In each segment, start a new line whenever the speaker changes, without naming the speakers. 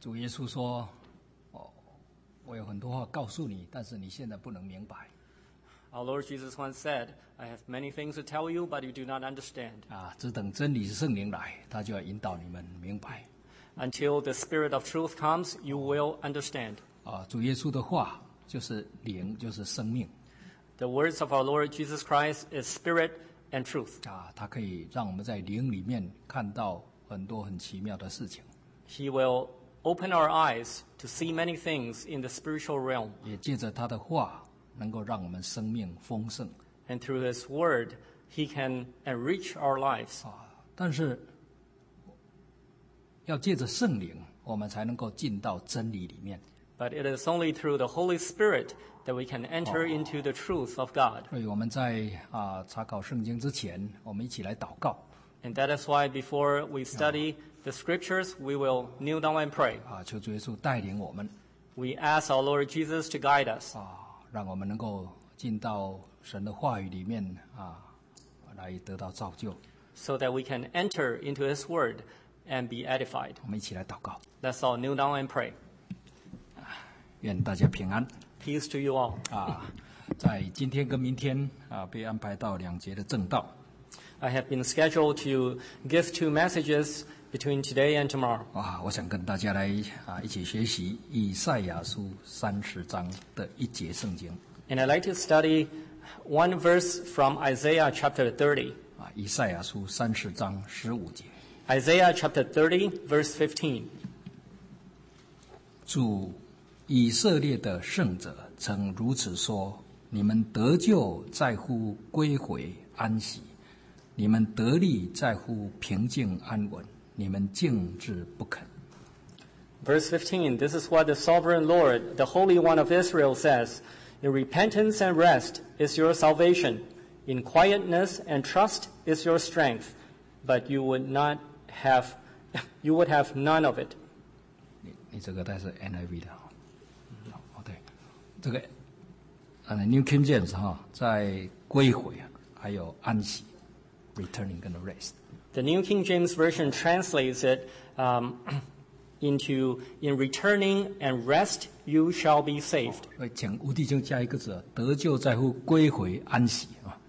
主耶稣说：“我有很多话告诉你，但是你现在不能明白。”
Our Lord Jesus once said, "I have many things to tell you, but you do not understand."
只等真理是圣灵来，他就要引导你们明白。
Until the Spirit of truth comes, you will understand.
主耶稣的话就是灵，就是生命。
The words of our Lord Jesus Christ is spirit and truth.
它可以让我们在灵里面看到很多很奇妙的事情。
He will open our eyes to see many things in the spiritual realm.
也借着他的话，能够让我们生命丰盛。
And through His word, He can enrich our lives.
但是要借着圣灵，我们才能够进到真理里面。
But it is only through the Holy Spirit that we can enter into the truth of God.
所以我们在查考圣经之前，我们一起来祷告。
And that is why before we study the scriptures, we will kneel down and pray.
求主耶稣带领我们。
We ask our Lord Jesus to guide us.
让我们能够进到神的话语里面来得到造就。
So that we can enter into His word and be edified.
我们一起来祷告。
Let's all kneel down and pray.
愿大家平安。
Peace to you all.
在今天跟明天被安排到2节的正道。
I have been scheduled to give 2 messages between today and tomorrow.
我想跟大家来一起学习以赛亚书30章的1节圣经。
And I'd like to study one verse from Isaiah chapter 30.
以赛亚书30章15节。
Isaiah chapter 30, verse 15.
主以色列的圣者曾如此说：你们得救在乎归回安息，你们得力在乎平静安稳，你们静止不肯。
Verse 15, this is what the sovereign Lord, the Holy One of Israel says, In repentance and rest is your salvation, in quietness and trust is your strength, but you would have none of it.
你这个带是 NIV 的对，这个New King James 在归回还有安息 ，returning 跟 rest。
The New King James Version translates it into in returning and rest you shall be saved.
请吴弟兄加一个字，得救在乎归回安息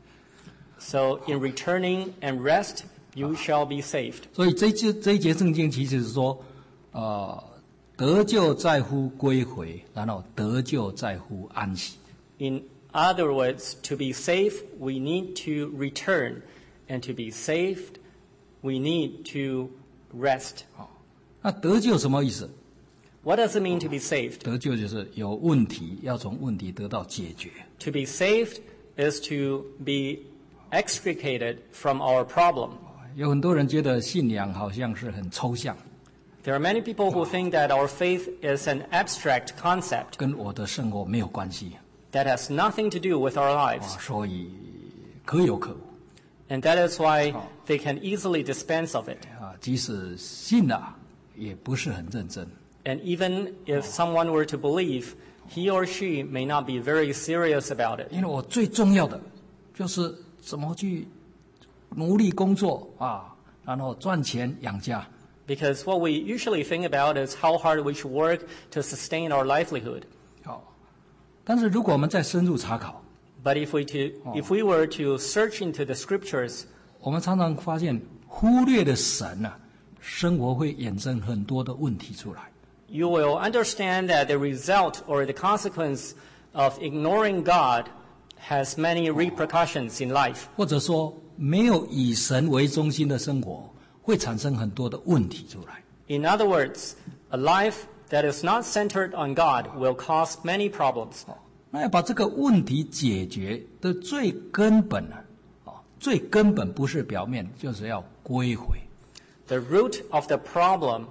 So in returning and rest you shall be saved.
所以这一节圣经其实是说，得救在乎归回，然后得救在乎安息。
In other words, to be saved, we need to return, and to be saved, we need to rest.
那得救什么意思？
What does it mean to be saved?
得救就是有问题，要从问题得到解决。
To be saved is to be extricated from our problem.
有很多人觉得信仰好像是很抽象，
There are many people who think that our faith is an abstract concept
跟我的生活没有关系，
that has nothing to do with our lives.
所以可有可无。
And that is why they can easily dispense of it.
即使信了，也不是很认真。
And even if someone were to believe, he or she may not be very serious about it.
因为我最重要的就是怎么去努力工作然后赚钱养家。
Because what we usually think about is how hard we should work to sustain our livelihood.
但是如果我们再深入查考，
But if we were to search into the scriptures,
我们常常发现忽略了神生活会衍生很多的问题出来。
you will understand that the result or the consequence of ignoring God has many repercussions in life.
或者说没有以神为中心的生活，会产生很多的问题出来。
In other words, a life that is not centered on God will cause many problems.
那要把这个问题解决的最根本最根本不是表面，就是要归回。
The root of the problem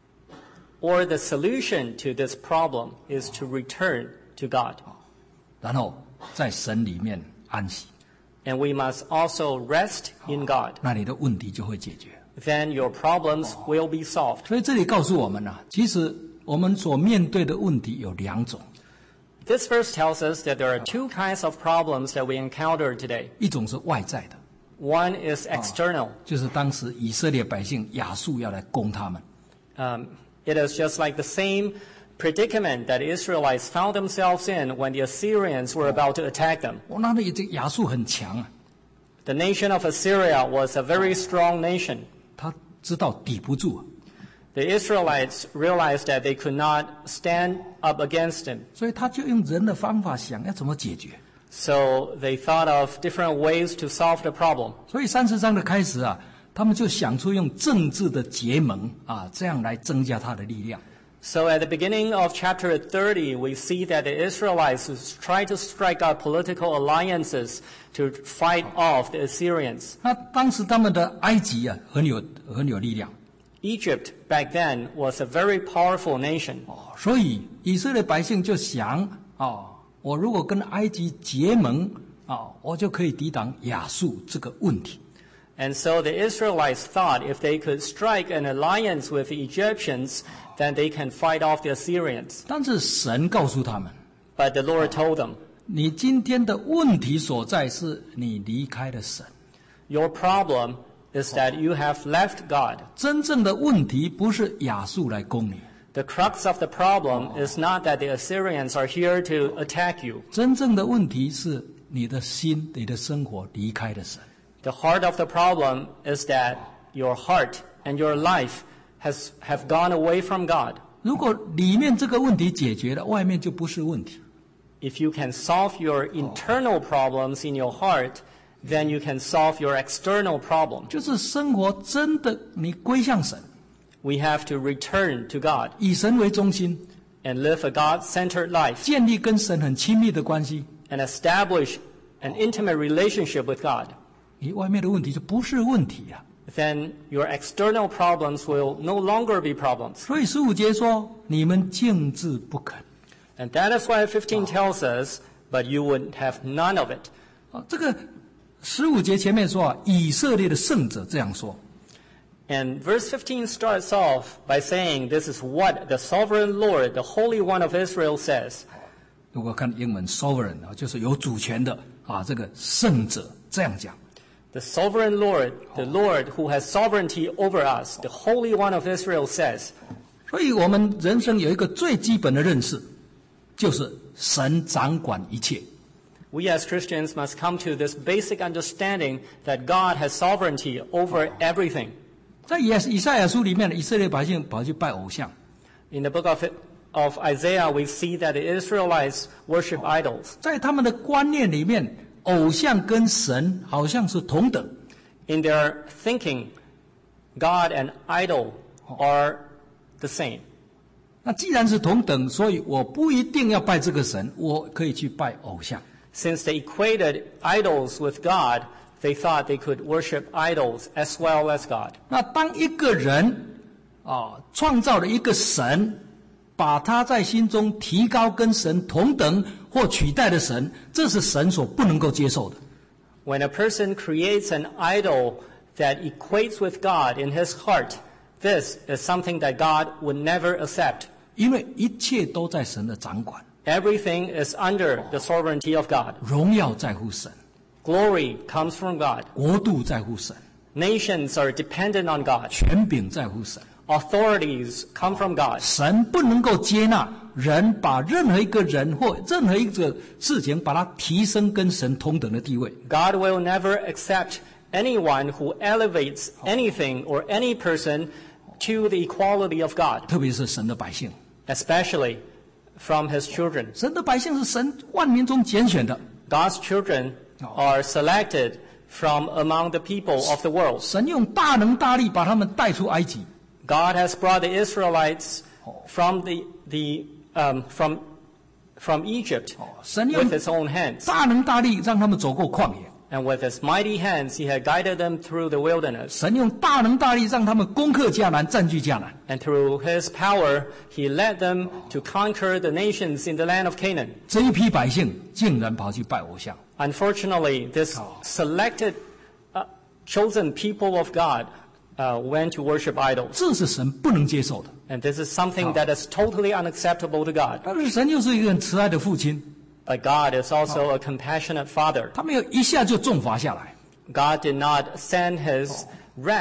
or the solution to this problem is to return to God.
然后在神里面安息，
And we must also rest in God.
那你的问题就会解决。
Then your problems will be solved.
所以这里告诉我们其实我们所面对的问题有2种，
This verse tells us that there are 2 kinds of problems that we encounter today.
一种是外在的，
One is external.
就是当时以色列百姓亚述要来攻他们，
It is just like the same predicament that Israelites found themselves in when the Assyrians were about to attack them.
那这亚述很强啊，
The nation of Assyria was a very strong nation.
他知道抵不住啊，
The Israelites realized that they could not stand up against him.
所以他就用人的方法想要怎么解决。
So they thought of different ways to solve the problem.
所以30章的开始啊，他们就想出用政治的结盟啊，这样来增加他的力量。
So at the beginning of chapter 30, we see that the Israelites try to strike out political alliances to fight off the Assyrians.
那当时他们的埃及啊，很有力量。
Egypt back then was a very powerful nation.
所以以色列百姓就想我如果跟埃及结盟我就可以抵挡亚述这个问题。
And so the Israelites thought if they could strike an alliance with the Egyptians, then they can fight off the Assyrians.
但是神告诉他们，
But the Lord told them,
你今天的问题所在是你离开了神。
your problem is that you have left God.
真正的问题不是亚述来攻你，
The crux of the problem is not that the Assyrians are here to attack you.
真正的问题是你的心、你的生活离开了神。
The heart of the problem is that your heart and your life have gone away from God.
如果里面这个问题解决了，外面就不是问题。
If you can solve your internal problems in your heart, then you can solve your external problem.
就是生活真的你归向神，
We have to return to God
以神为中心，
and live a God-centered life
建立跟神很亲密的关系，
and establish an intimate relationship with God.
你外面的问题就不是问题啊。
Then your external problems will no longer be problems.
所以15节说你们静置不肯。
And that is why 15 tells us, but you would have none of it.
这个15节前面说以色列的圣者这样说。
And verse 15 starts off by saying, this is what the sovereign Lord, the Holy One of Israel says.
如果看英文 sovereign 就是有主权的这个圣者这样讲。
The sovereign Lord, the Lord who has sovereignty over us, the Holy One of Israel says.
所以我们人生有一个最基本的认识，就是神掌管一切。
We as Christians must come to this basic understanding that God has sovereignty over everything.
在以赛亚书里面，以色列百姓跑去拜偶像。
In the book of Isaiah, we see that the Israelites worship idols.
在他们的观念里面，偶像跟神好像是同等。
In their thinking, God and idol are the same.
那既然是同等，所以我不一定要拜这个神，我可以去拜偶像。
Since they equated idols with God, they thought they could worship idols as well as God.
那当一个人创造了一个神，把他在心中提高跟神同等或取代的神，这是神所不能够接受的。
When a person creates an idol that equates with God in his heart, this is something that God would never accept.
因为一切都在神的掌管，
Everything is under the sovereignty of God.
荣耀在乎神，
Glory comes from God.
国度在乎神，
Nations are dependent on God.
权柄在乎神。
Authorities come from God.
神不能够接纳人把任何一个人或任何一个事情把它提升跟神同等的地位。
God will never accept anyone who elevates anything or any person to the equality of God,
特别是神的百姓，
especially from his children.
神的百姓是神万民中拣选的，
God's children are selected from among the people of the world.
神用大能大力把他们带出埃及。
God has brought the Israelites from from Egypt
神用
with his own hands.
大能大力让他们走过旷野，
And with his mighty hands, he had guided them through the wilderness.
神用大能大力让他们攻克迦南，占据迦南。
And through his power, he led them to conquer the nations in the land of Canaan.
这一批百姓竟然跑去拜偶像，
Unfortunately, this selected, chosen people of God went to worship idols.
这是神不能接受的。
And this is something that is totally unacceptable to God.
但是神又是一个很慈爱的父亲，
But God is also a compassionate father.
他没有一下就重罚下来，
God did not send his wrath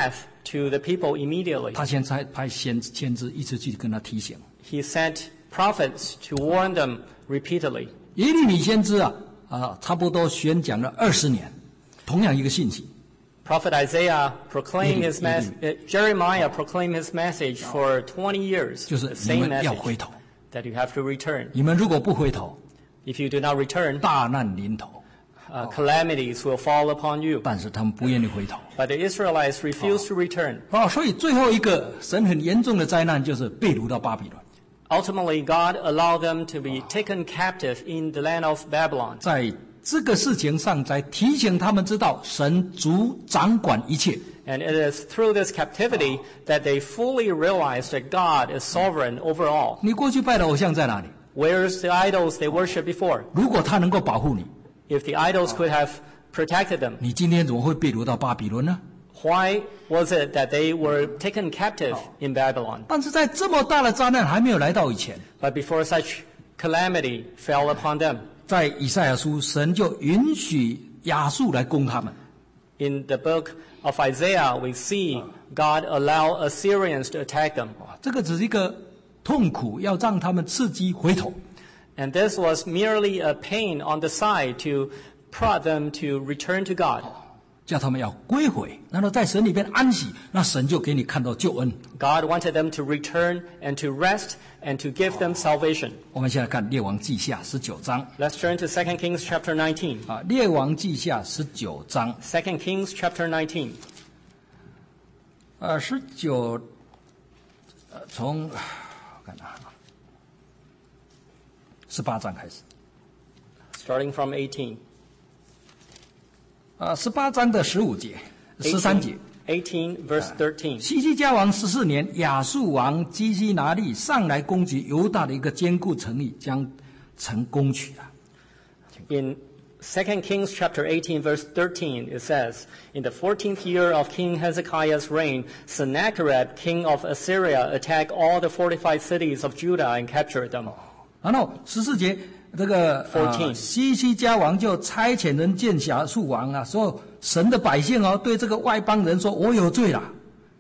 to the people immediately.
他先派先知一直去跟他提醒。
He sent prophets to warn them repeatedly.
耶利米先知差不多宣讲了20年，同样一个信息。
Prophet Isaiah proclaimed his Jeremiah proclaimed his message for 20 years.
就是
The
你
same
们要
message
回头，
that you have to return.
你们如果不回头，
If you do not return,
大难临头。
calamities will fall upon you.
但是他们不愿意回头。
But the Israelites refused to return.
所以最后一个神很严重的灾难就是被掳到巴比伦。
Ultimately, God allowed them to be taken captive in the land of Babylon.
在这个事情上，才提醒他们知道神主掌管一切。
And it is through this captivity that they fully realized that God is sovereign over all.
你过去拜的偶像在哪里？
Where's the idols they worshiped before?
如果他能够保护你，
If the idols could have protected them,
你今天怎么会被掳到巴比伦呢？
why was it that they were taken captive in Babylon?
但是在这么大的灾难还没有来到以前，
But before such calamity fell upon them,
在以赛亚书，神就允许亚述来攻他们。
in the book of Isaiah, we see God allow Assyrians to attack them.
这个只是一个痛苦，要让他们刺激回头。
And this was merely a pain on the side to prod them to return to God.
叫他们要归回，然后在神里边安息，那神就给你看到救恩。
God wanted them to return and to rest and to give them salvation.
我们现在看列王记下19章。
Let's turn to 2 Kings chapter 19.
列王记下19章。
2 Kings chapter 19.
19，从我看18章开始。
Starting from 18.
18章的15节、13节。
18 verse 13.
西西家王14年，亚述王基西拿利上来攻击犹大的一个坚固城邑，将城攻取了。
In 2 Kings chapter 18 verse 13, it says, In the 14th year of King Hezekiah's reign, Sennacherib, king of Assyria, attacked all the fortified cities of Judah and captured them.
然后14节，这个
14
西西家王就差遣人见亚述王说神的百姓对这个外邦人说，我有罪了。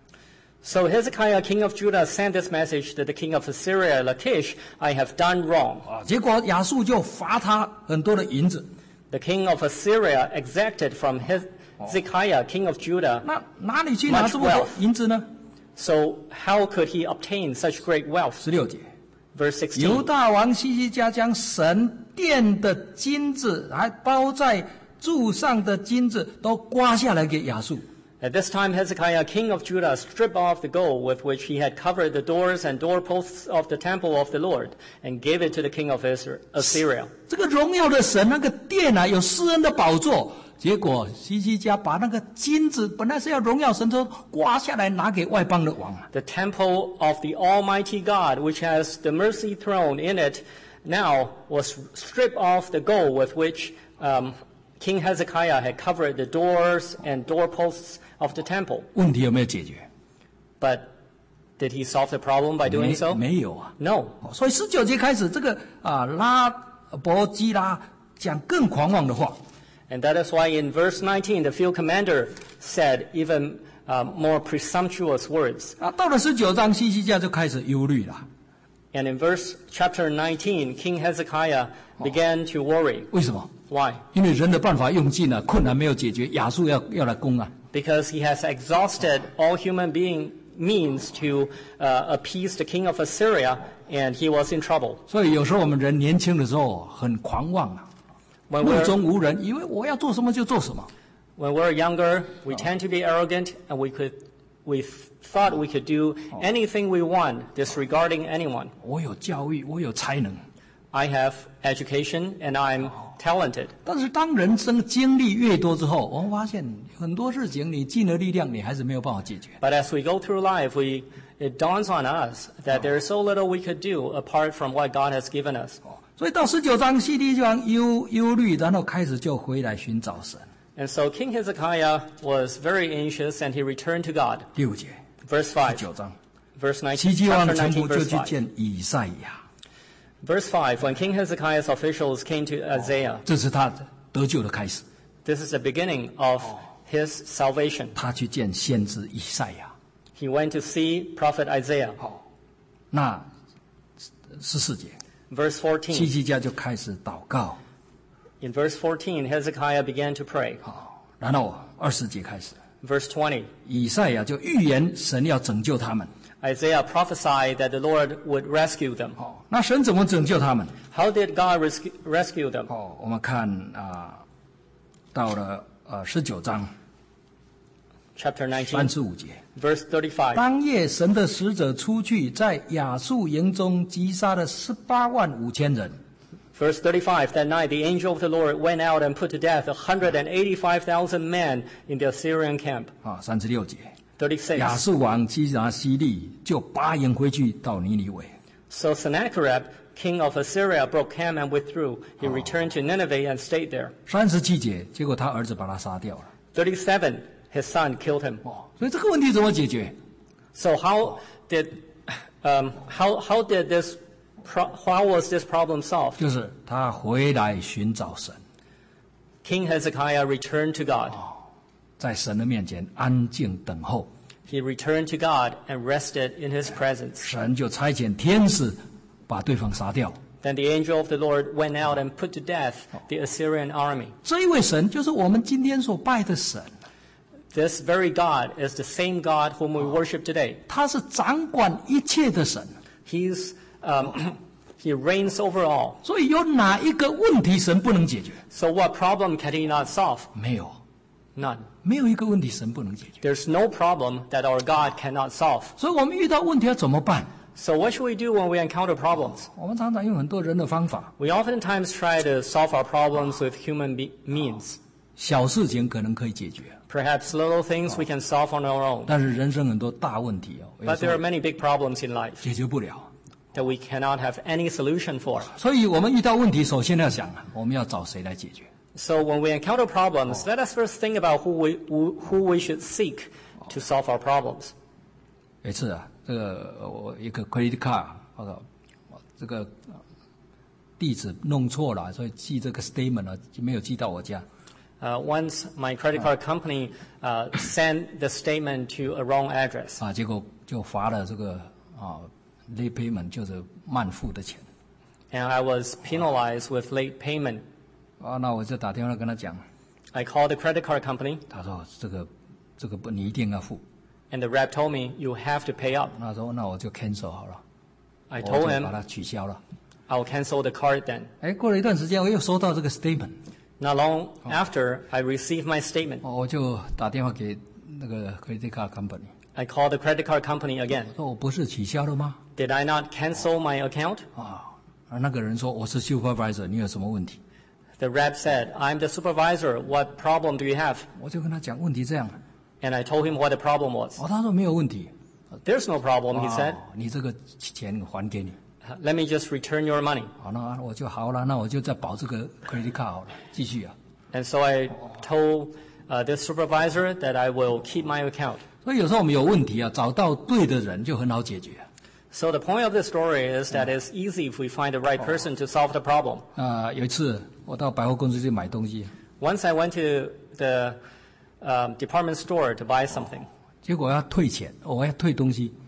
So Hezekiah, king of Judah, sent this message to the king of Assyria, Lachish, I have done wrong.
结果亚述就罚他很多的银子。
The king of Assyria exacted from Hezekiah, king of Judah.
那哪里去拿这么多银子呢？
So how could he obtain such great wealth?
16节。
Verse
犹
16.
大王西西家将神殿的金子，还包在柱上的金子，都刮下来给亚述。
At this time, Hezekiah, king of Judah, stripped off the gold with which he had covered the doors and doorposts of the temple of the Lord, and gave it to the king of Assyria.
这个荣耀的神那个殿有施恩的宝座，结果西西家把那个金子本来是要荣耀神，都刮下来拿给外邦的王。
The temple of the Almighty God, which has the mercy throne in it, now was stripped off the gold with which King Hezekiah had covered the doors and doorposts of the temple.
问题有没有解决？
But did he solve the problem by doing so?
没有啊。
No.
所以19节开始，这个拉伯基拉讲更狂妄的话。
And that is why in verse 19, the field commander said even more presumptuous words.
到了19章，西西家就开始忧虑了。
And in chapter 19, King Hezekiah began to worry.
为什么？
Why?
因为人的办法用尽了，困难没有解决，亚述要来攻啊。
Because he has exhausted all human means to appease the king of Assyria, and he was in trouble.
所以有时候我们人年轻的时候很狂妄啊，
When
目
we're,
中无人，以为我要做什么就做什么。
when we're younger, we tend to be arrogant, and we thought we could do anything we want, disregarding anyone.
我有教育，我有才能。
I have education, and I'm talented.
但是当人生经历越多之后，我们发现很多事情你尽了力量，你还是没有办法解决。
But as we go through life, it dawns on us that there is so little we could do apart from what God has given us.
所以到19章，西西家忧虑，然后开始就回来寻找神。
And so King Hezekiah was very anxious, and he returned to God.
6节，
Verse 5.
19章，
Verse 19,
西西王
chapter
臣
19,
仆就
verse
去
5.
见以赛亚，
Verse 5, when King Hezekiah's officials came to Isaiah,
这是他得救的开始。
this is the beginning of his salvation.
他去见先知以赛亚。
he went to see prophet Isaiah.
好，那14节，
Verse 14.
希西家就开始祷告。
In verse 14, Hezekiah began to pray.
好，然后20节开始，
Verse 20,
以赛亚就预言神要拯救他们。
Isaiah prophesied that the Lord would rescue them.
好，那神怎么拯救他们？
How did God rescue them?
好，我们看到了19章
Chapter 19,
35节。
verse 35.
当夜，神的使者出去，在亚述营中击杀了185000人。
Verse 35, that night the angel of the Lord went out and put to death 185,000 men in the Assyrian camp.
36节，
36.
亚述王击拿西利，就拔营回去到尼尼微。
So Sennacherib, king of Assyria, broke camp and withdrew. He returned to Nineveh and stayed there.
37节，结果他儿子把他杀掉了。
37, his son killed him.
所以这个问题怎么解决？
So how was this problem solved?
就是他回来寻找神，
King Hezekiah returned to God.
在神的面前安静等候，
He returned to God and rested in his presence.
神就差遣天使把对方杀掉。
Then the angel of the Lord went out and put to death the Assyrian army.
这一位神就是我们今天所拜的神，
This very God is the same God whom we worship today.
他是掌管一切的神。
He reigns over all.
所以有哪一个问题神不能解决？
So what problem can he not solve?
没有，
None.
没有一个问题神不能解决。
There's no problem that our God cannot solve.
所以我们遇到问题要怎么办？
So what should we do when we encounter problems?
我们常常用很多人的方法，
We oftentimes try to solve our problems with human means.
小事情可能可以解决，
Perhaps little things we can solve on our own.
但是人生很多大问题有
But
时
there are
候
many big problems in life
解决不了。
that we cannot have any solution for.
所以我们遇到问题，首先要想我们要找谁来解决。
So when we encounter problems, let us first think about who we should seek to solve our problems.
有一次这个我一个 credit card， 这个地址弄错了，所以寄这个 statement 就没有寄到我家。
Once my credit card company sent the statement to a wrong address.
结果就罚了这个late payment， 就是慢付的钱。
And I was penalized with late payment.
那我就打电话跟他讲，
I called the credit card company,
他说这个你一定要付。
and the rep told me, you have to pay up.
那说那我就 cancel 好了，
I
我
told
就把
him,
它取消了。
I'll cancel the card then.
过了一段时间，我又收到这个 statement，
Not long after, I received my statement.
我就打电话给那个 credit card company，
I called the credit card company again.
说我不是取消了吗？
Did I not cancel my account?
那个人说我是 supervisor， 你有什么问题？
The rep said, I'm the supervisor. What problem do you have?
我就跟他讲问题这样，
And I told him what the problem was.
他说没有问题。
There's no problem, he said.
你这个钱还给你。
Let me just return your money.
那我就好了，那我就再保这个 credit card 好了，继续啊。
And so I told this supervisor that I will keep my account.
所以有时候我们有问题找到对的人就很好解决。
So the point of this story is that it's easy if we find the right person to solve the problem.
有一次我到百货公司去买东西，
Once I went to the department store to buy something.
结果要退钱，我要退东西。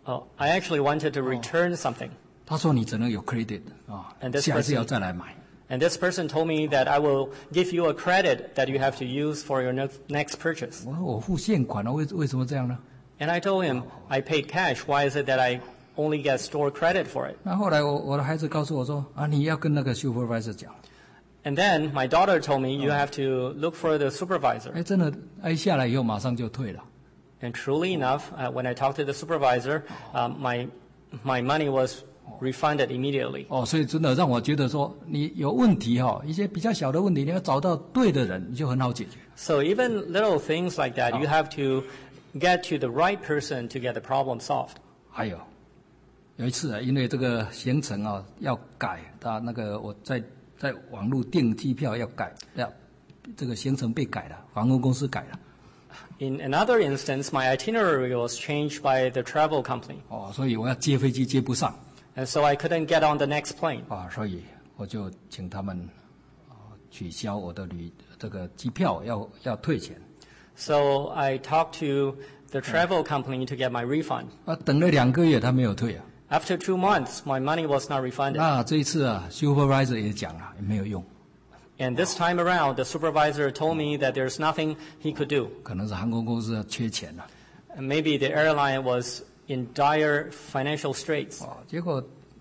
I actually wanted to return something.
他说你只能有 credit
And this
下一次
person-
要再来买。
And this person told me that I will give you a credit that you have to use for your next purchase.
我说我付现款了，为什么这样呢？
And I told him, I paid cash. Why is it that I only get store credit for it?
那后来我的孩子告诉我说你要跟那个 supervisor 讲。
And then my daughter told me, you have to look for the supervisor.
真的下来以后马上就退了。
And truly enough, when I talked to the supervisor, my money was refunded immediately.
所以真的让我觉得说，你有问题一些比较小的问题，你要找到对的人，你就很好解决。
So even little things like that, you have to get to the right person to get the problem solved.
还有一次因为这个行程要改，那个我在网络订机票要改，这个行程被改了，航空公司改了。
In another instance, my itinerary was changed by the travel company.
所以我要接飞机接不上。
And so I couldn't get on the next plane.
所以我就请他们取消我的这个机票，要退钱。
So I talked to the travel company to get my refund.
等了2个月他没有退啊。
After 2 months, my money was not refunded.
那这一次supervisor 也讲了，也没有用。
And this time around, the supervisor told me that there's nothing he could do.
可能是航空公司缺钱了。
And maybe the airline was in dire financial straits.
结果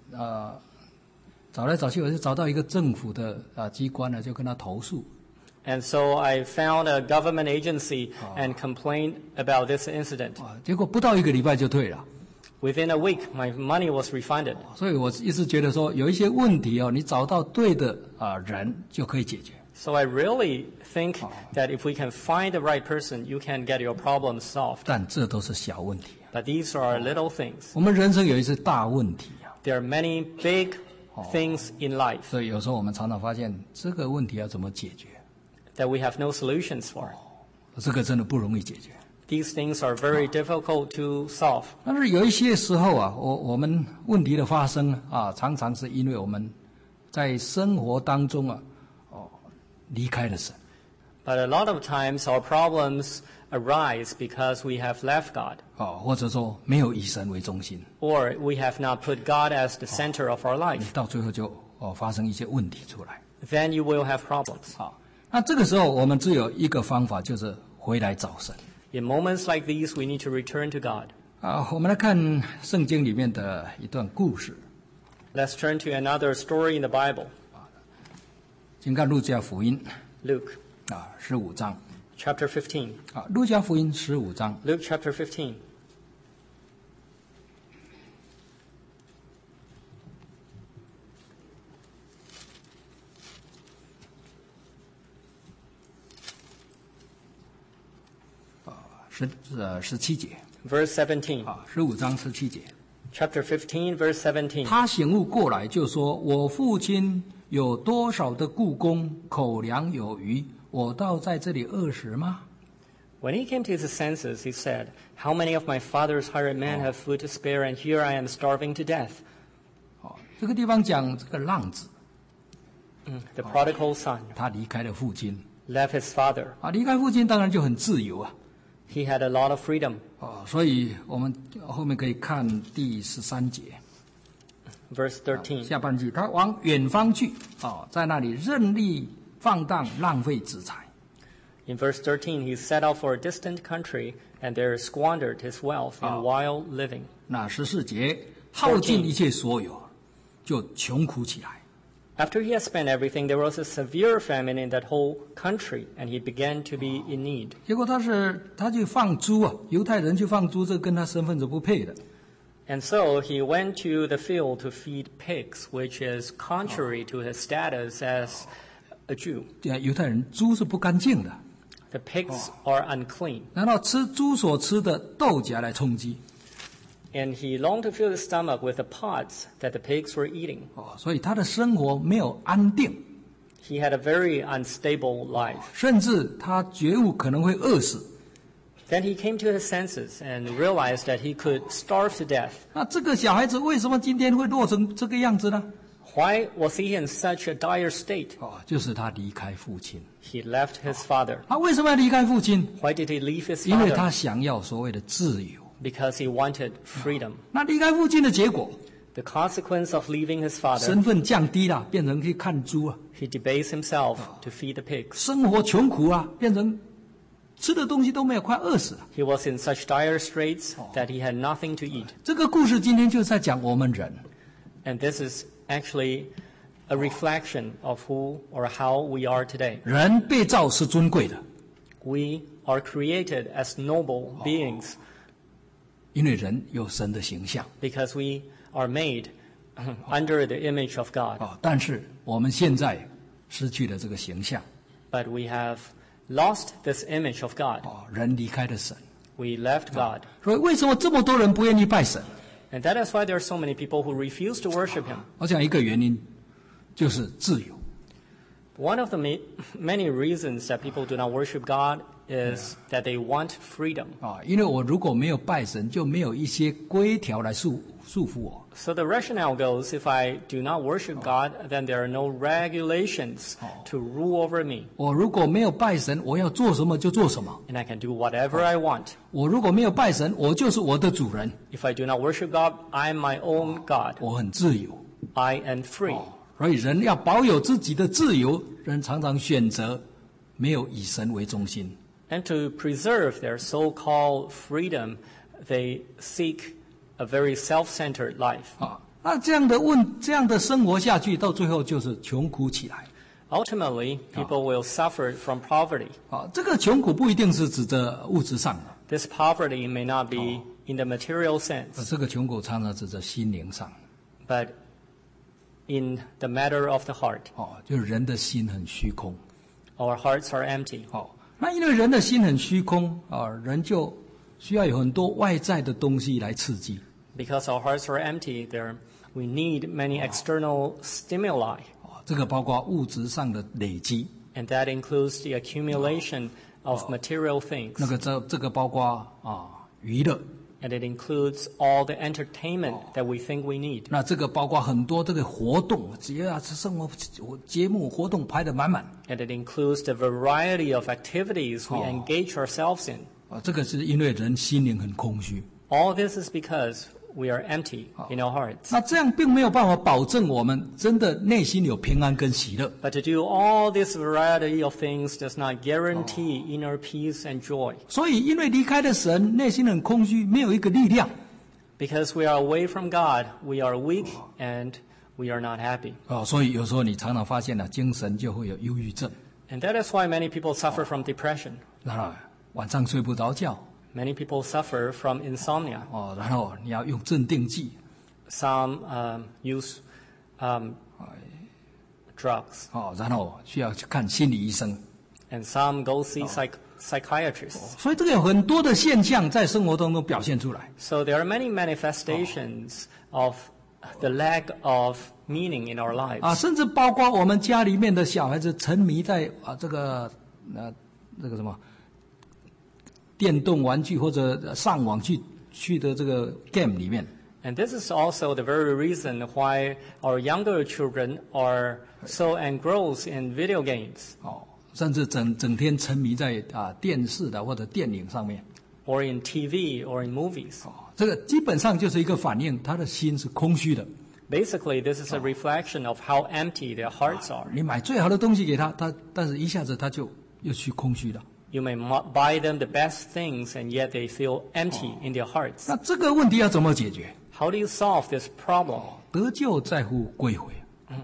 找来找去，我就找到一个政府的机关呢，就跟他投诉。
And so I found a government agency and complained about this incident.
结果不到1个礼拜就退了。
Within a week, my money was refunded.
所以我一直觉得说，有一些问题你找到对的人就可以解决。
So I really think that if we can find the right person, you can get your problems solved.
但这都是小问题。
But these are little things.
我们人生有一些大问题
There are many big things in life
所以有时候我们常常发现这个问题要怎么解决，
that we have no solutions for.
这个真的不容易解决。
These things are very difficult to solve.
但是有一些时候我们问题的发生常常是因为我们在生活当中离开了神。
But a lot of times our problems arise because we have left God.
或者说没有以神为中心，
Or we have not put God as the center of our
你
life.
到最后就发生一些问题出来。
Then you will have problems.
那这个时候我们只有一个方法，就是回来找神。
In moments like these, we need to return to God.
我们来看圣经里面的一段故事。
Let's turn to another story in the Bible.
请看路加福音
Luke
15章
chapter 15.
路加福音15章
Luke chapter 15.
17节
Verse 17.
15章17节。
Chapter 15, verse 17.
他醒悟过来，就说：“我父亲有多少的雇工，口粮有余，我倒在这里饿死吗？”
When he came to his senses, he said, "How many of my father's hired men have food to spare, and here I am starving to death?"
这个地方讲这个浪子，
The prodigal son
他离开了父亲
left his father.
离开父亲当然就很自由
He had a lot of freedom.
所以我们后面可以看第13节
Verse 13.
下半句，他往远方去在那里任力放荡，浪费资财。
In verse 13, he set out for a distant country, and there squandered his wealth in wild living.
那14节，耗尽一切所有，就穷苦起来。
After he had spent everything, there was a severe famine in that whole country, and he began to be in need.
结果他去放猪犹太人去放猪，这跟他身份是不配的。
And so he went to the field to feed pigs, which is contrary to his status as a Jew.
犹太人猪是不干净的，
The pigs are unclean.
难道吃猪所吃的豆荚来充饥？
And he longed to fill his stomach with the pods that the pigs were eating.
所以他的生活没有安定，
He had a very unstable life.
甚至他觉悟可能会饿死。
Then he came to his senses and realized that he could starve to death.
那这个小孩子为什么今天会落成这个样子呢？
Why was he in such a dire state?
就是他离开父亲。
He left his father.
他为什么要离开父亲？
Why did he leave his
因为
father?
他想要所谓的自由。
Because he wanted freedom.
那离开父亲的结果，
The consequence of leaving his father,
身份降低了，变成去看猪
he debased himself to feed the pigs.
生活穷苦变成吃的东西都没有，快饿死了。
He was in such dire straits that he had nothing to eat.
这个故事今天就是在讲我们人，
And this is actually a reflection of who or how we are today.
人被造是尊贵的，
We are created as noble beings
因为人有神的形象
because we are made under the image of God.
但是我们现在失去了这个形象
But we have lost this image of God.
人离开了神。
We left God.
所以为什么这么多人不愿意拜神？
And that is why there are so many people who refuse to worship Him.
我想一个原因就是自由。
One of the many reasons that people do not worship God is that they want freedom.
因为我如果没有拜神，就没有一些规条来束缚我。
So the rationale goes, if I do not worship God, then there are no regulations to rule over me.
我如果没有拜神，我要做什么就做什么。
And I can do whatever I want.
我如果没有拜神，我就是我的主人。
If I do not worship God, I am my own God.
我很自由。
I am free.
所以人要保有自己的自由，人常常选择没有以神为中心。
And to preserve their so-called freedom, they seek a very self-centered life.
那这样的生活下去，到最后就是穷苦起来。
Ultimately, people will suffer from poverty.
这个穷苦不一定是指着物质上的。
This poverty may not be in the material sense.
这个穷苦常常指着心灵上。
But in the matter of the heart.
就是人的心很虚空。
Our hearts are empty.
那因为人的心很虚空人就需要有很多外在的东西来刺激。
Because our hearts are empty, we need many external stimuli.
这个包括物质上的累积。
And that includes the accumulation of material things.
那个这个包括娱乐。
And it includes all the entertainment that we think we need.
那这个包括很多这个活动，只要是生活节目活动排得满满。
And it includes the variety of activities we engage ourselves in.
这个是因为人心灵很空虚。
All this is because we are empty in our hearts.
那这样并没有办法保证我们真的内心有平安跟喜乐。
But to do all this variety of things does not guarantee inner peace and joy.
所以因为离开了神，内心很空虚，没有一个力量。
Because we are away from God, we are weak and we are not happy.
所以有时候你常常发现精神就会有忧郁症。
And that is why many people suffer from depression.
晚上睡不着觉。
Many people suffer from insomnia.
然后你要用镇定剂。
Some use drugs.
然后需要去看心理医生。
And some go see psychiatrists.
所以这个有很多的现象在生活当中表现出来。
So there are many manifestations of the lack of meaning in our lives.
甚至包括我们家里面的小孩子沉迷在这个什么电动玩具或者上网去的这个 game 里面。
And this is also the very reason why our younger children are so engrossed in video games.
甚至整天沉迷在电视的或者电影上面。
Or in TV or in movies.
这个基本上就是一个反应，他的心是空虚的。
Basically, this is a reflection of how empty their hearts are.
你买最好的东西给他，但是一下子他就又去空虚了。
You may buy them the best things, and yet they feel empty in their hearts.
那这个问题要怎么解决？
How do you solve this problem?
得救在乎归回。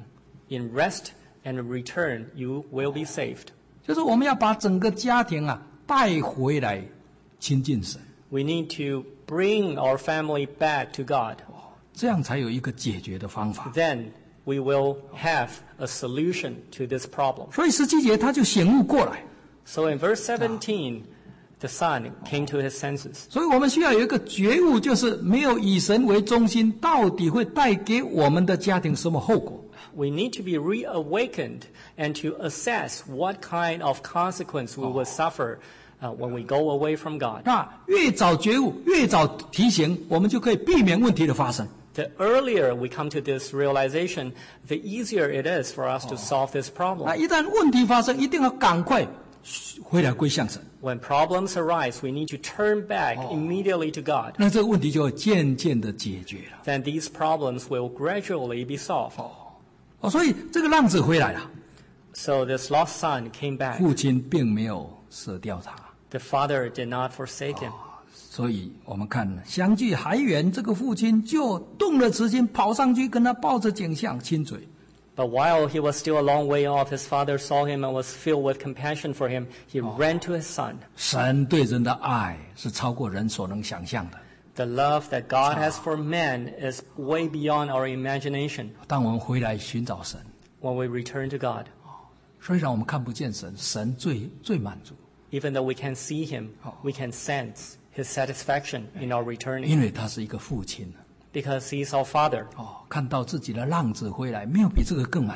In rest and return, you will be saved.
就是我们要把整个家庭带回来亲近神。
We need to bring our family back to God.
这样才有一个解决的方法。
Then we will have a solution to this problem.
所以17节他就醒悟过来。
So in verse 17, the son came to his senses.
所以我们需要有一个觉悟，就是没有以神为中心，到底会带给我们的家庭什么后果？
We need to be reawakened and to assess what kind of consequence we will suffer when we go away from God.
越早觉悟，越早提醒，我们就可以避免问题的发生。
The earlier we come to this realization, the easier it is for us to solve this problem.
一旦问题发生，一定要赶快回来归向神。
When problems arise, we need to turn back immediately to God.
那这个问题就会渐渐的解决了。
Then these problems will gradually be solved.
所以这个浪子回来了。
So this lost son came back.
父亲并没有舍掉他。
The father did not forsake him.
所以我们看相距还远，这个父亲就动了慈心，跑上去跟他抱着颈项亲嘴。
But while he was still a long way off, his father saw him and was filled with compassion for him. He ran to his son.
神对人的爱是超过人所能想象的。
The love that God has for man is way beyond our imagination.
当我们回来寻找神，
When we return to God,
虽然我们看不见神，神最满足，
even though we can't see him, we can sense his satisfaction in our returning.
因为他是一个父亲。
Because he's our father.
看到自己的浪子回来，没有比这个更满足。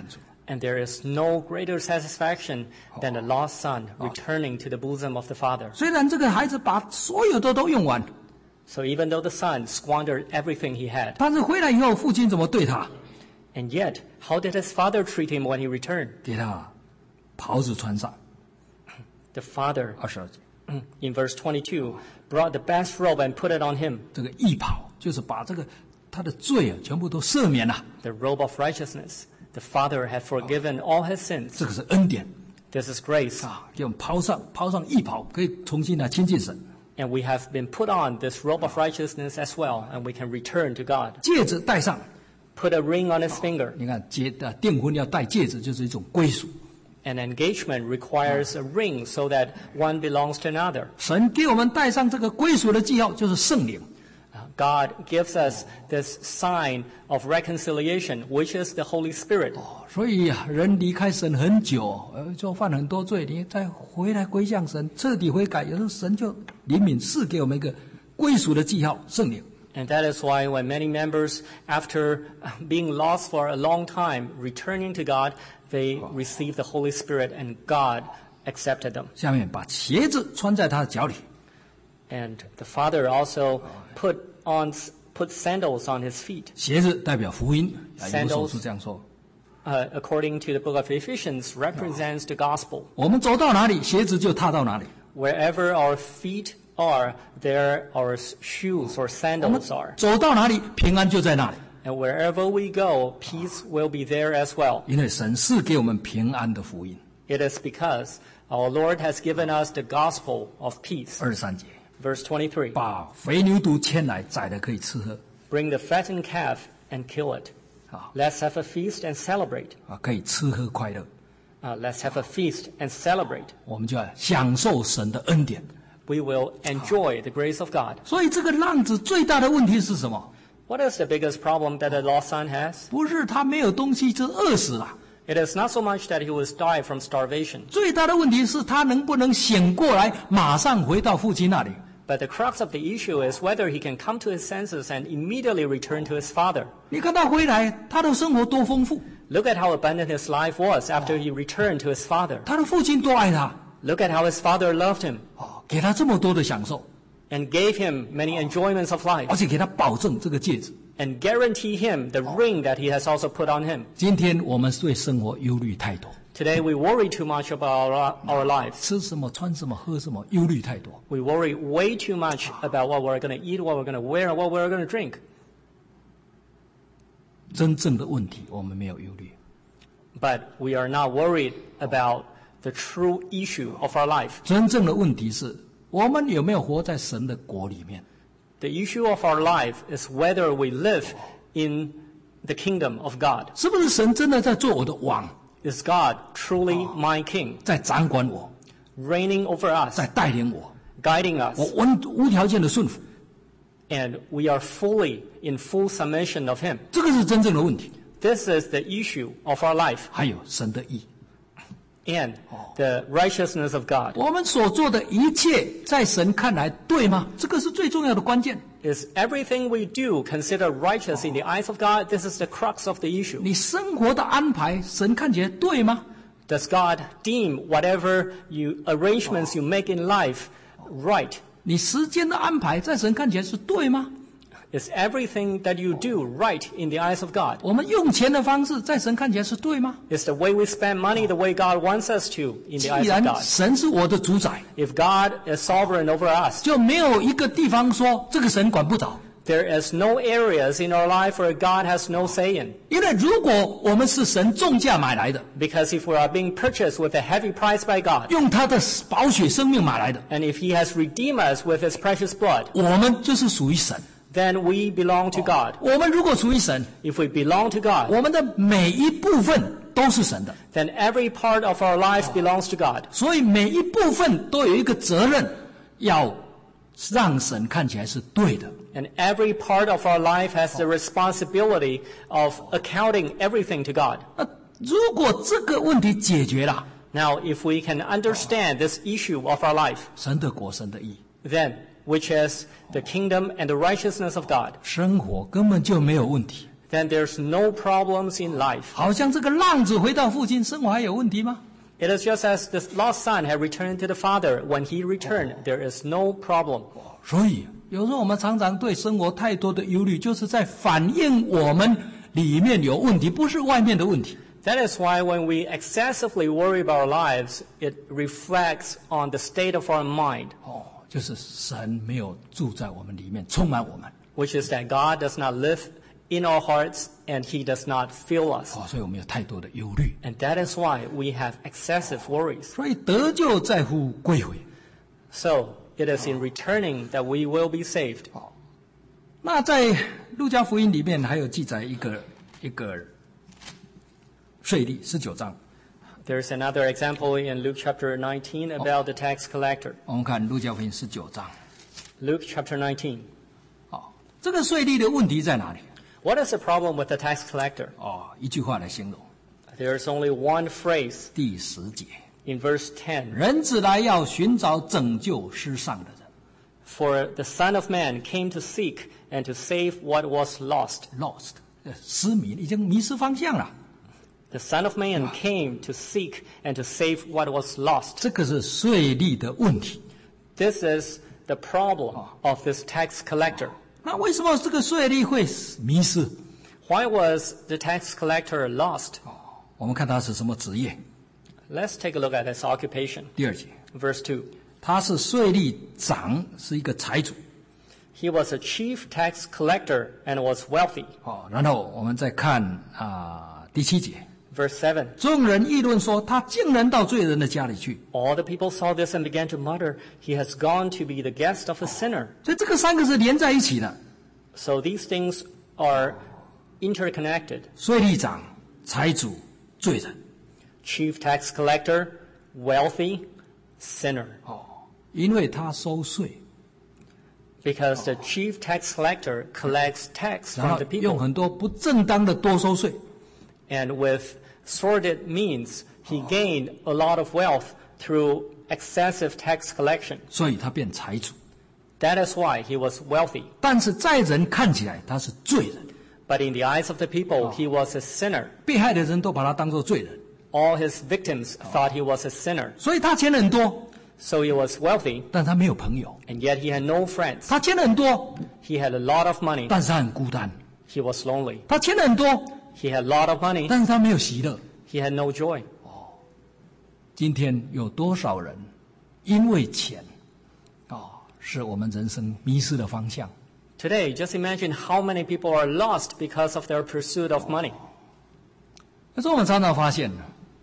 And there is no greater satisfaction than the lost son returning to the bosom of the father.
虽然这个孩子把所有的都用完，
So even though the son squandered everything he had,
但是回来以后，父亲怎么对他？
and yet, how did his father treat him when he returned?
给他袍子穿上。
The father,
22节，
in verse 22, brought the best robe and put it on him,
这个义袍就是把这个他的罪啊全部都赦免了，
the robe of righteousness. The father had forgiven all his sins.
这个是恩典
This is grace.
啊！给我们袍上义袍，可以重新来亲近神。
And we have been put on this robe of righteousness as well, and we can return to God.
戒指戴上，
Put a ring on his finger.
你看订婚要戴戒指，就是一种归属。
An engagement requires a ring so that one belongs to another.
神给我们戴上这个归属的记号，就是圣灵。
God gives us this sign of reconciliation, which is the Holy Spirit.
所以人离开神很久，就犯很多罪，你再回来归向神，彻底悔改，有时候神就怜悯赐给我们一个归属的记号，圣灵。
And that is why when many members, after being lost for a long time, returning to God, they receive the Holy Spirit and God accepted them.
下面把鞋子穿在他的脚里，
And the Father also put sandals on his feet.
鞋子代表福音，以弗所
Sandals
书这样说。
According to the book of Ephesians, represents the gospel.
我们走到哪里，鞋子就踏到哪里。
Wherever our feet are, there our shoes or
我们
sandals are.
走到哪里，平安就在那里。
And wherever we go, peace will be there as well.
因为神是给我们平安的福音。
It is because our Lord has given us the gospel of peace.
23节，
Verse 23,
把肥牛犊牵来，宰了可以吃喝
bring the fattened calf and kill it.
啊
Let's have a feast and celebrate.
啊，可以吃喝快乐。
Let's have a feast and celebrate.
我们就要享受神的恩典。
We will enjoy the grace of God.
所以这个浪子最大的问题是什么？
What is the biggest problem that the lost son has?
不是他没有东西就饿死了，
It is not so much that he will die from starvation,
最大的问题是他能不能醒过来，马上回到父亲那里。
but the crux of the issue is whether he can come to his senses and immediately return to his father.
你看他回来，他的生活多丰富，
Look at how abundant his life was after he returned to his father.
他的父亲多爱他，
Look at how his father loved him
给他这么多的享受，
and gave him many enjoyments of life
而且给他保证这个戒指。
and guarantee him the ring that he has also put on him.
今天我们对生活忧虑太多，
Today we worry too much about our lives.
吃什么、穿什么、喝什么，忧虑太多。
We worry way too much about what we're going to eat, what we're going to wear, and what we're going to drink.
真正的问题我们没有忧虑，
But we are not worried about the true issue of our life.
真正的问题是我们有没有活在神的国里面。
The issue of our life is whether we live in the kingdom of God.
是不是神真的在做我的王，
Is God truly my king,
在掌管我，
reigning over us,
在带领我，
guiding
我
us,
无条件的顺服？
and we are fully in full submission of him?
这个是真正的问题。
This is the issue of our life
还有神的义，
and the righteousness of God.
我们所做的一切在神看来对吗？这个是最重要的关键。
Is everything we do considered righteous in the eyes of God? This is the crux of the issue.
你生活的安排，神看起来对吗？
Does God deem whatever arrangements you make in life right?
你时间的安排，在神看起来是对吗？
Is everything that you do right in the eyes of God?
我们用钱的方式，在神看起来是对吗？
Is the way we spend money the way God wants us to in
既
the eyes
然
of God?
神是我的主宰，
If God is sovereign over us,
就没有一个地方说这个神管不着。
there is no areas in our life where God has no say in.
因为如果我们是神重价买来的，
Because if we are being purchased with a heavy price by God,
用他的宝血生命买来的，
and if He has redeemed us with His precious blood,
我们就是属于神。
then we belong to God.
我们如果属于神，
If we belong to God,
我们的每一部分都是神的，
then every part of our life belongs to God.
所以每一部分都有一个责任，要让神看起来是对的。
And every part of our life has the responsibility of accounting everything to God.
那如果这个问题解决了，
Now, if we can understand this issue of our life,
神的国、神的义，
which is the kingdom and the righteousness of God,
生活根本就没有问题。
then there's no problems in life.
好像这个浪子回到父亲，生活还有问题吗？
It is just as the lost son had returned to the father. When he returned, there is no problem.
所以有时候我们常常对生活太多的忧虑，就是在反映我们里面有问题，不是外面的问题。
That is why when we excessively worry about our lives, it reflects on the state of our mind,
就是神没有住在我们里面，充满我们。
which is that God does not live in our hearts and he does not fill us.
所以我们有太多的忧虑。
And that is why we have excessive worries.
所以得救在乎归回。
So it is in returning that we will be saved.
那在路加福音里面还有记载一个税吏19章。
There's another example in Luke chapter 19 about the tax collector.
我们看路加福音19章。
Luke chapter 19.
这个税吏的问题在哪里？
What is the problem with the tax collector?
一句话来形容。
There's only one phrase
第10节，
in verse 10.
人子来要寻找拯救失丧的人。
For the Son of Man came to seek and to save what was lost.
lost 失迷，已经迷失方向了。
The Son of Man came to seek and to save what was lost.
这个是税吏的问题。
This is the problem of this tax collector.
那为什么这个税吏会迷失？
Why was the tax collector lost?
我们看他是什么职业。
Let's take a look at his occupation.
第2节，
Verse 2.
他是税吏长，是一个财主。
He was a chief tax collector and was wealthy.
然后我们再看第7节，
Verse 7.
众人议论说，他竟然到罪人的家里去。
All the people saw this and began to mutter, he has gone to be the guest of a sinner.
所以这个3个是连在一起的。
So these things are interconnected.
税吏长、财主、罪人。
Chief tax collector, wealthy, sinner.
因为他收税，
Because the chief tax collector collects tax
然
from
后
the
用
people.
很多不正当的多收税。
And with sordid means, he gained a lot of wealth through excessive tax collection.
所以他变财主。
That is why he was wealthy.
但是在人看起来他是罪人，
But in the eyes of the people, he was a sinner.
被害的人都把他当作罪人，
All his victims thought he was a sinner.
所以他钱很多，
So he was wealthy,
但他没有朋友。
and yet he had no friends.
他钱很多，
He had a lot of money.
但是他很孤单。
He was lonely.
他钱很多，
He had a lot of money.
但是他没有喜乐。
He had no joy.
今天有多少人因为钱是我们人生迷失的方向？
Today, just imagine how many people are lost because of their pursuit of money.
可是我们常常发现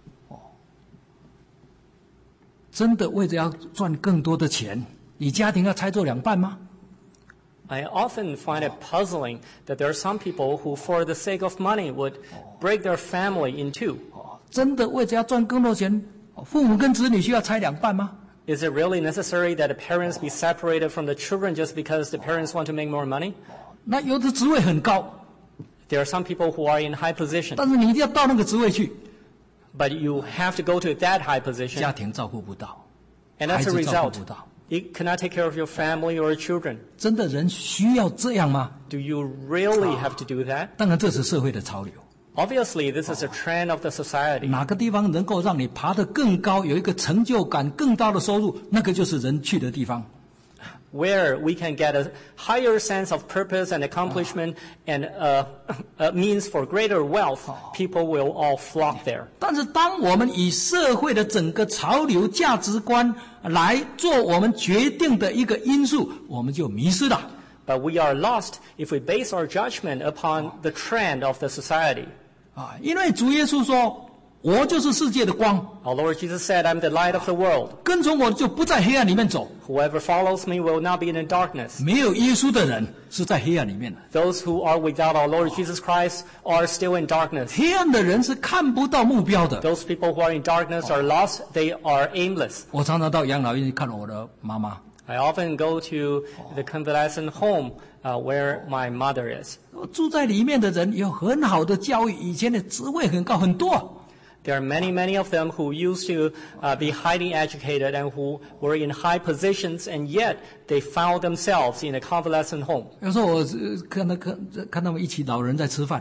真的为着要赚更多的钱，你家庭要拆作2半吗？
I often find it puzzling that there are some people who, for the sake of money, would break their family in two.
真的为着要赚更多钱，父母跟子女需要拆2半吗？
Is it really necessary that the parents be separated from the children just because the parents want to make more money?
那有的职位很高，
There are some people who are in high position,
但是你一定要到那个职位去，
but you have to go to that high
家
position,
庭照顾不到，
and
孩
as a
子照顾
result,
不到。
you cannot take care of your family or your children.
真的人需要这样吗？
Do you really have to do that?
当然，这是社会的潮流。
Obviously, this is a trend of the society.
哪个地方能够让你爬得更高，有一个成就感、更高的收入，那个就是人去的地方。
Where we can get a higher sense of purpose and accomplishment and a means for greater wealth, people will all flock there.
但是，当我们以社会的整个潮流、价值观来做我们决定的一个因素，我们就迷失了。
But we are lost if we base our judgment upon the trend of the society.
因为主耶稣说：“我就是世界的光，
Our Lord Jesus said, I'm the light of the world.
跟从我就不在黑暗里面走。
Whoever follows me will not be in darkness.
没有耶稣的人是在黑暗里面的，
Those who are without our Lord Jesus Christ are still in darkness.
黑暗的人是看不到目标的。
Those people who are in darkness are lost. They are aimless.
我常常到养老院去看我的妈妈，
I often go to the convalescent home where my mother is.
住在里面的人有很好的教育，以前的职位很高很多。
There are many, many of them who used to be highly educated and who were in high positions, and yet they found themselves in a convalescent home.
有时候我看他们一起老人在吃饭，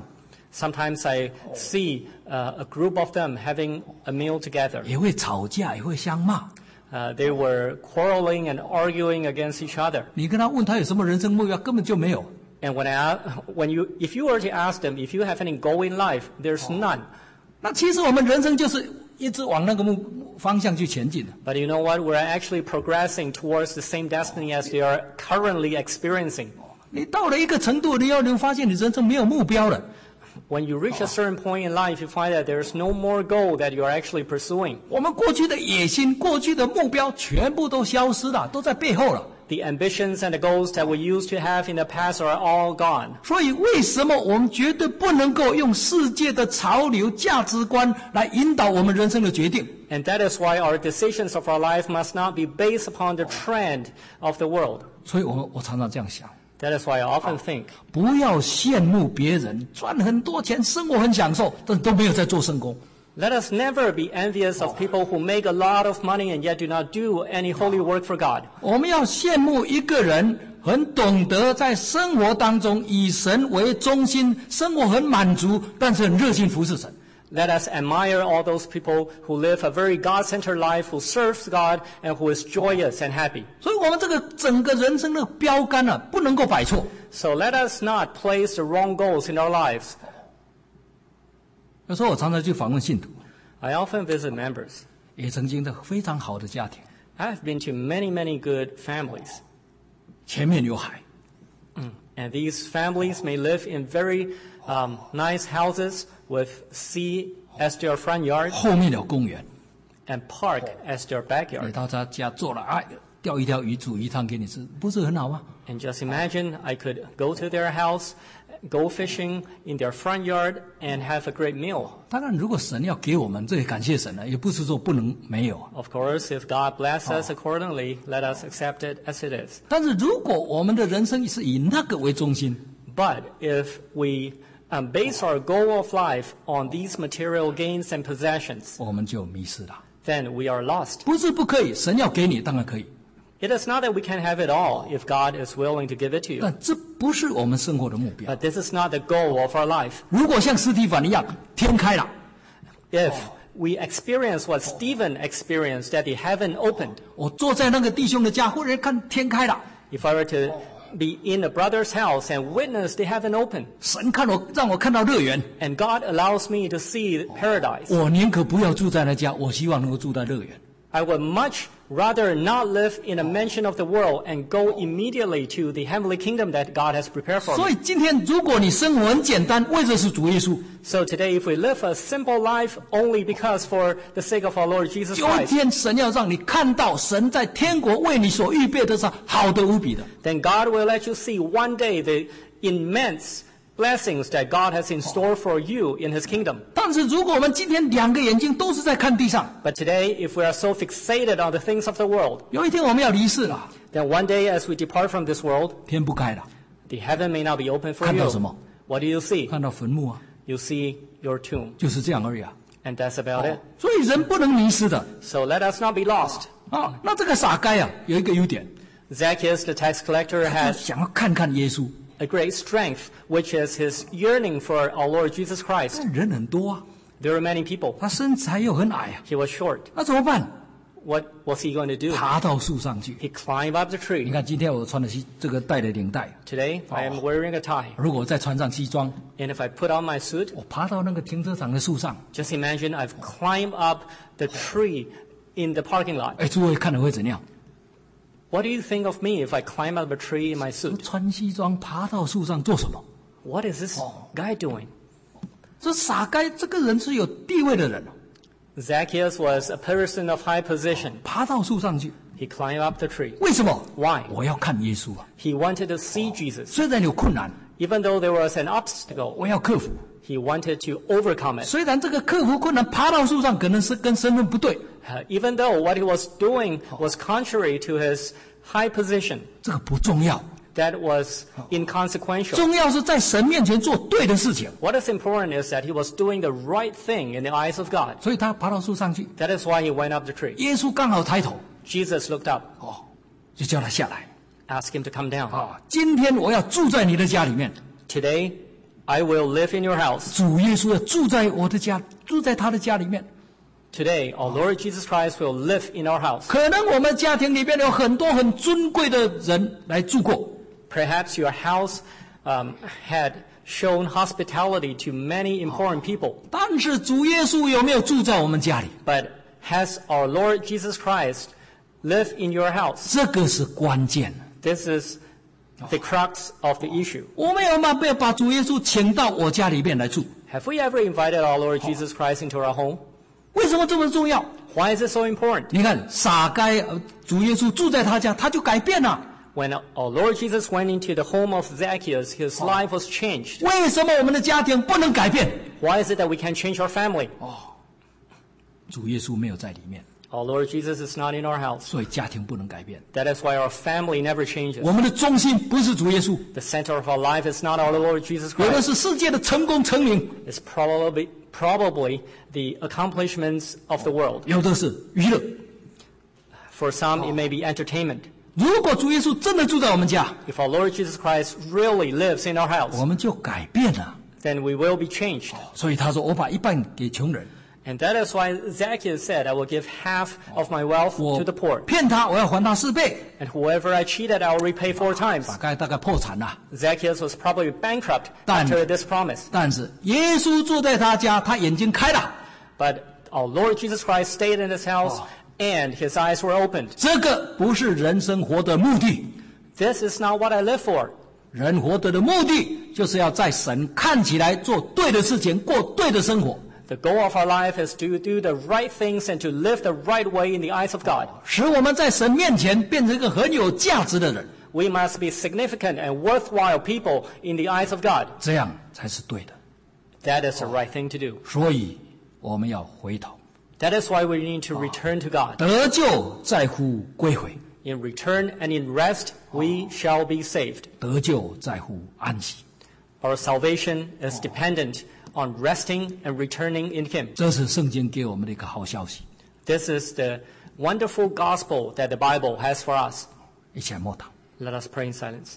Sometimes I see a group of them having a meal together.
也会吵架，也会相骂。
They were quarreling and arguing against each other.
你跟他问他有什么人生目标，根本就没有。
And if you were to ask them if you have any goal in life, there's none.
那其实我们人生就是一直往那个方向去前进的。
But you know what? We're actually progressing towards the same destiny as they are currently experiencing.
你到了一个程度，你会发现你人生没有目标了。
When you reach a certain point in life, you find that there's no more goal that you are actually pursuing.
我们过去的野心、过去的目标，全部都消失了，都在背后了。
The ambitions and the goals that we used to have in the past are all gone.
所以，为什么我们绝对不能够用世界的潮流、价值观来引导我们人生的决定？
And that is why our decisions of our life must not be based upon the trend of the world.
所以我常常这样想。
That is why I often think,
不要羡慕别人赚很多钱，生活很享受，但都没有在做圣工。
let us never be envious of people who make a lot of money and yet do not do any holy work for God.
我们要羡慕一个人很懂得在生活当中以神为中心，生活很满足，但是很热心服侍神。
Let us admire all those people who live a very God-centered life, who serves God, and who is joyous and happy.
所以我们这个整个人生的标杆啊，不能够摆错。
So let us not place the wrong goals in our lives.
有时候我常常去访问信徒，
I often visit members.
也曾经在非常好的家庭，
I've been to many, many good families.
前面有海，
And these families may live in very nice houses with sea as their front yard
后面有公园，
and park as their
你
backyard.
到他家做了啊，钓一条鱼煮鱼汤给你吃，不是很好吗？
And just imagine I could go to their house, go fishing in their front yard, and have a great meal.
当然，如果神要给我们，这也感谢神了，也不是说不能没有。
Of course, if God bless us accordingly, let us accept it as it is.
但是如果我们的人生是以那个为中心，
But if we base our goal of life on these material gains and possessions,
我们就迷失了。
then we are lost.
不是不可以，神要给你，当然可以，
It is not that we can have it all if God is willing to give it to you.
但这不是我们生活的目标。
But this is not the goal of our life.
如果像司提反一样，天开了，
If we experience what Stephen experienced, that the heaven opened,
我坐在那个弟兄的家，忽然看天开了，
if I were to be in a brother's house and witness the heaven open,
神让我看到乐园，
and God allows me to see paradise,
我宁可不要住在那家，我希望能够住在乐园。
I would much rather not live in a mansion of the world and go immediately to the heavenly kingdom that God has prepared for
所
me.
以今天，如果你生活很简单，为的是主耶稣，
So today, if we live a simple life only because for the sake of our Lord Jesus
有一
Christ,
天神要让你看到神在天国为你所预备的是好的无比的。
then God will let you see one day the immense blessings that God has in store for you in His kingdom.
但是如果我们今天两个眼睛都是在看地上，
But today, if we are so fixated on the things of the world,
有一天我们要离世了，
then one day as we depart from this world,
天不开了，
the heaven may not be open for
看到
you.
什么？
What do you see?
看到坟墓啊，
You see your tomb.
就是这样而已啊。
And that's about it.
所以人不能迷失的
So let us not be lost.
啊。那这个撒该啊，有一个优点，
Zacchaeus, the tax collector,
他
had
想要看看耶稣，
a great strength, which is his yearning for our Lord Jesus Christ.
但人很多啊，
There were many people.
他身材又很矮啊，
He was short.
那怎么办？
What was he going to do?
爬到树上去。
He climbed up the
你
tree.
看今天我穿的这个带的领带，
Today, I am wearing a tie.
如果我再穿上西装，
And if I put on my suit,
我爬到那个停车场的树上，
just imagine I've climbed up the tree in the parking lot.
哎，诸位看了会怎样？
What do you think of me if I climb up a tree in my
我
suit?
穿西装爬到树上做什么？
What is this guy doing?
这撒该这个人是有地位的人，
Zacchaeus was a person of high position.
爬到树上去，
He climbed up the tree.
为什么？
Why?
我要看耶稣啊！
He wanted to see Jesus.
虽然有困难，
Even though there was an obstacle,
我要克服。
he wanted to overcome it.
虽然这个克服困难，爬到树上可能是跟身份不对，
Even though what he was doing was contrary to his high position,
这个不重要，
that was inconsequential.
重要是在神面前做对的事情。
What is important is that he was doing the right thing in the eyes of God.
所以他爬到树上去，
That is why he went up the tree.
耶稣刚好抬头，
Jesus looked up,
就叫他下来。
asked him to come down.
今天我要住在你的家里面，
Today, I will live in your house.
主耶稣要住在我的家，住在他的家里面。
Today, our Lord Jesus Christ will live in our house.
可能我们家庭里面有很多很尊贵的人来住过，
Perhaps your house had shown hospitality to many important people.
但是主耶稣有没有住在我们家里？
But has our Lord Jesus Christ lived in your house?
这个是关键。
This is the crux of the issue.
我们有没有把主耶稣请到我家里面来住？
Have we ever invited our Lord Jesus Christ into our home?
为什么这么重要？
Why is it so important?
你看撒该，主耶稣住在他家，他就改变了。
When our Lord Jesus went into the home of Zacchaeus, his life was changed.
为什么我们的家庭不能改变？
Why is it that we can't change our family?
主耶稣没有在里面，
Our Lord Jesus is not in our house.
所以家庭不能改变。
That is why our family never changes.
我们的中心不是主耶稣，
The center of our life is not our Lord Jesus
有的
Christ.
是世界的成功成名，
It's probably the accomplishments of the world.
有的是娱乐。
For some, it may be entertainment.
如果主耶稣真的住在我们家，
If our Lord Jesus Christ really lives in our house,
我们就改变了。
then we will be changed.
所以他说：“我把一半给穷人，
And that is why Zacchaeus said, I will give half of my wealth
我
to the poor.
骗他，我要还他4倍。
And whoever I cheated, I will repay 4 times.
大概破产了。
Zacchaeus was probably bankrupt
但
after this promise.
但是耶稣住在他家，他眼睛开了。
But our Lord Jesus Christ stayed in his house, and his eyes were opened.
这个不是人生活的目的，
This is not what I live for.
人活着的目的就是要在神看起来做对的事情，过对的生活，
The goal of our life is to do the right things and to live the right way in the eyes of God.
使我们在神面前变成一个很有价值的人，
We must be significant and worthwhile people in the eyes of God.
这样才是对的。
That is the right thing to do.
所以我们要回头，
That is why we need to return to God.
得救在乎归回，
In return and in rest, we shall be saved.
得救在乎安息。
Our salvation is dependent on resting and returning in Him.
这是圣经给我们的一个好消息。
This is the wonderful gospel that the Bible has for us.
一起来默祷。
Let us pray in silence.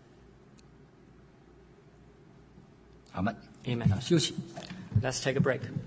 阿们。
Amen.
休息。
Let's take a break.